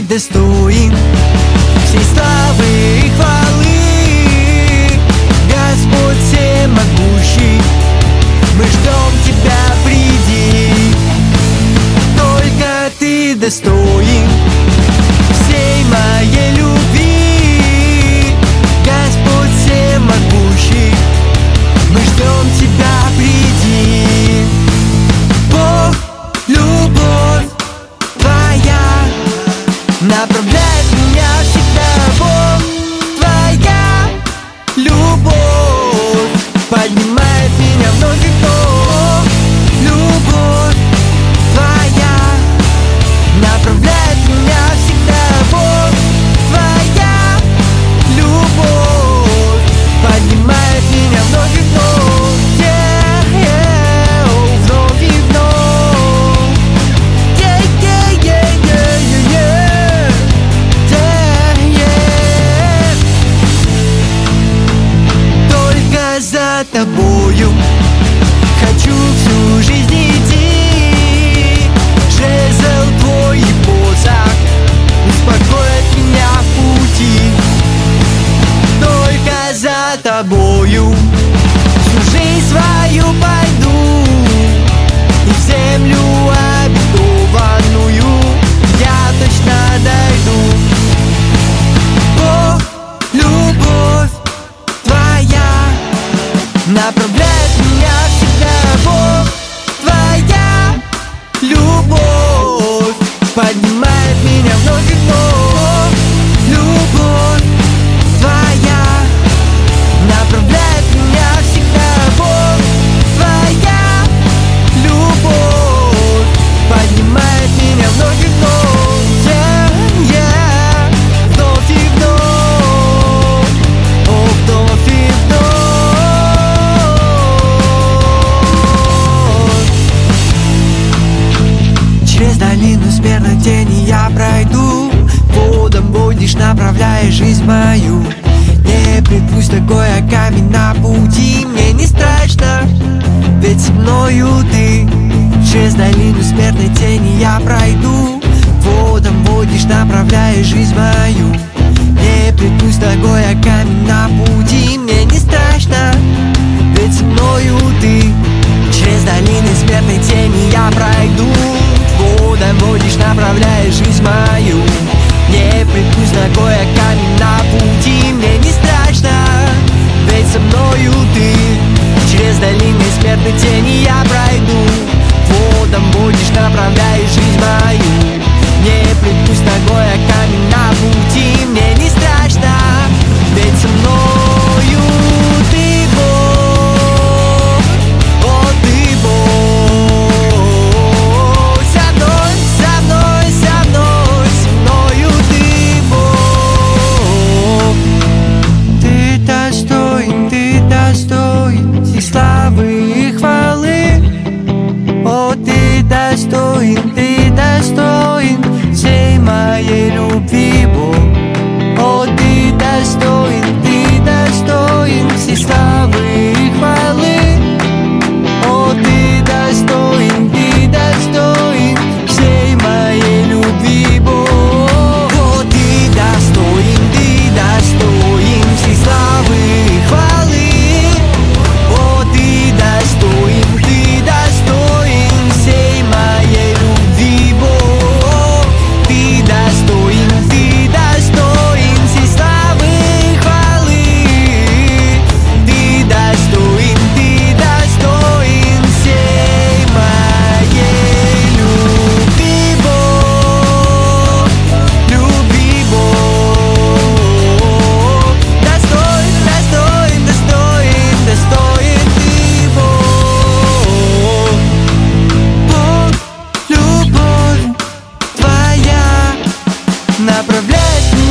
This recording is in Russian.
достоин всей славы и хвалы. Господь всемогущий, мы ждем Тебя, приди. Только Ты достоин всей моей любви. Господь всемогущий, мы ждем Тебя, приди. Бог, любовь Твоя направляет меня всегда. Бог, Твоя любовь поднимает меня вновь и вновь. Любовь Твоя направляет меня всегда. Бог, Твоя любовь поднимает меня вновь и вновь. Вновь и вновь. Только за Тобою хочу всю жизнь идти. Жезл Твой и посох успокоят меня в пути. Только за Тобою всю жизнь свою пойду, и в землю обетованную я точно дойду. Бог, любовь Твоя направляет меня всегда. Бог, Твоя любовь поднимает меня вновь и вновь. Любовь Твоя направляет меня всегда. Бог, Твоя любовь поднимает меня вновь и вновь. Вновь и вновь. Вновь и вновь. Через долину смертной тени я пройду, водам будешь, направляешь жизнь мою. Не припусть такой камень на пути, мне не страшно, ведь со мною Ты. Через долину смертной тени я пройду, водам будешь, направляешь жизнь мою. Не припусть такой камень на пути, мне не страшно, ведь со мною Ты. Через долины смертной тени я пройду, водам будешь, направляешь жизнь мою. Не припусть такой камень на пути, мне не страшно, ведь со мною Ты. Через долины смертной тени я пройду, водам будешь, направляешь жизнь мою. Не припусть такой камень на пути, мне не страшно, ведь со мною Ты, Бог. О, Ты, Бог. Со мной, со мной, со мной, со мною Ты, Бог. Ты достоин всей славы и хвалы. О, Ты достоин всей моей любви, Бог. О, Ты достоин всей славы и хвалы. О, Ты достоин всей моей любви, Бог. О, Ты достоин всей славы и хвалы. О, Ты достоин всей моей любви, Бог. Ты достоин всей славы и хвалы. Ты достоин всей моей любви, Бог. Любви, Бог. Достоин Ты, Бог. Бог, любовь Твоя направляет меня